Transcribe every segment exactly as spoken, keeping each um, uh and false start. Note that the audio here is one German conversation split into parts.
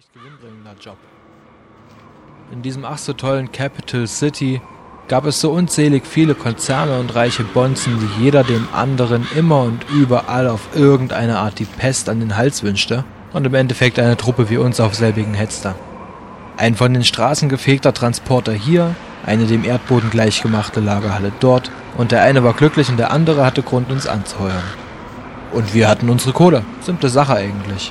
recht gewinnbringender Job. In diesem ach so tollen Capital City gab es so unzählig viele Konzerne und reiche Bonzen, die jeder dem anderen immer und überall auf irgendeine Art die Pest an den Hals wünschte und im Endeffekt eine Truppe wie uns auf selbigen hetzte. Ein von den Straßen gefegter Transporter hier, eine dem Erdboden gleichgemachte Lagerhalle dort und der eine war glücklich und der andere hatte Grund, uns anzuheuern. Und wir hatten unsere Kohle. Simple Sache eigentlich.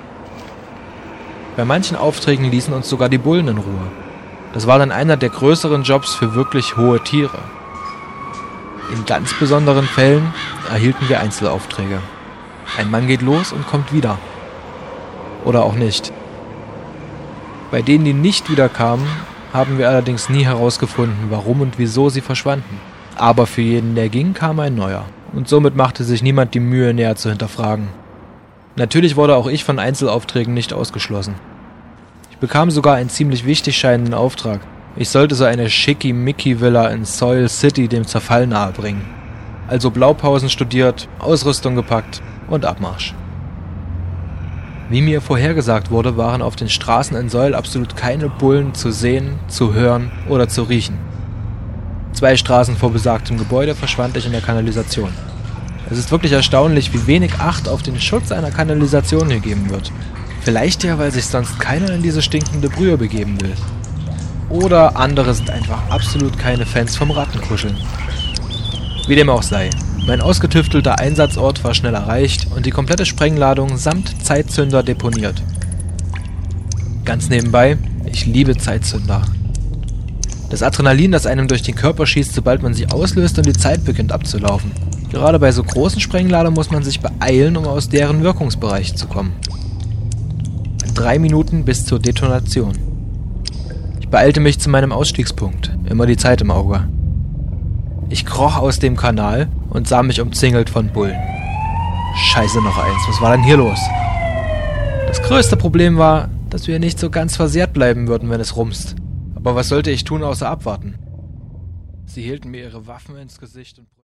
Bei manchen Aufträgen ließen uns sogar die Bullen in Ruhe. Das war dann einer der größeren Jobs für wirklich hohe Tiere. In ganz besonderen Fällen erhielten wir Einzelaufträge. Ein Mann geht los und kommt wieder. Oder auch nicht. Bei denen, die nicht wiederkamen, haben wir allerdings nie herausgefunden, warum und wieso sie verschwanden. Aber für jeden, der ging, kam ein neuer. Und somit machte sich niemand die Mühe, näher zu hinterfragen. Natürlich wurde auch ich von Einzelaufträgen nicht ausgeschlossen. Ich bekam sogar einen ziemlich wichtig scheinenden Auftrag. Ich sollte so eine Schickimicki-Villa in Soil City dem Zerfall nahebringen. Also Blaupausen studiert, Ausrüstung gepackt und Abmarsch. Wie mir vorhergesagt wurde, waren auf den Straßen in Soil absolut keine Bullen zu sehen, zu hören oder zu riechen. Zwei Straßen vor besagtem Gebäude verschwand ich in der Kanalisation. Es ist wirklich erstaunlich, wie wenig Acht auf den Schutz einer Kanalisation gegeben wird. Vielleicht ja, weil sich sonst keiner in diese stinkende Brühe begeben will. Oder andere sind einfach absolut keine Fans vom Rattenkuscheln. Wie dem auch sei. Mein ausgetüftelter Einsatzort war schnell erreicht und die komplette Sprengladung samt Zeitzünder deponiert. Ganz nebenbei, ich liebe Zeitzünder. Das Adrenalin, das einem durch den Körper schießt, sobald man sie auslöst und die Zeit beginnt abzulaufen. Gerade bei so großen Sprengladern muss man sich beeilen, um aus deren Wirkungsbereich zu kommen. Drei Minuten bis zur Detonation. Ich beeilte mich zu meinem Ausstiegspunkt, immer die Zeit im Auge. Ich kroch aus dem Kanal und sah mich umzingelt von Bullen. Scheiße, noch eins, was war denn hier los? Das größte Problem war, dass wir nicht so ganz versehrt bleiben würden, wenn es rumst. Aber was sollte ich tun, außer abwarten? Sie hielten mir ihre Waffen ins Gesicht und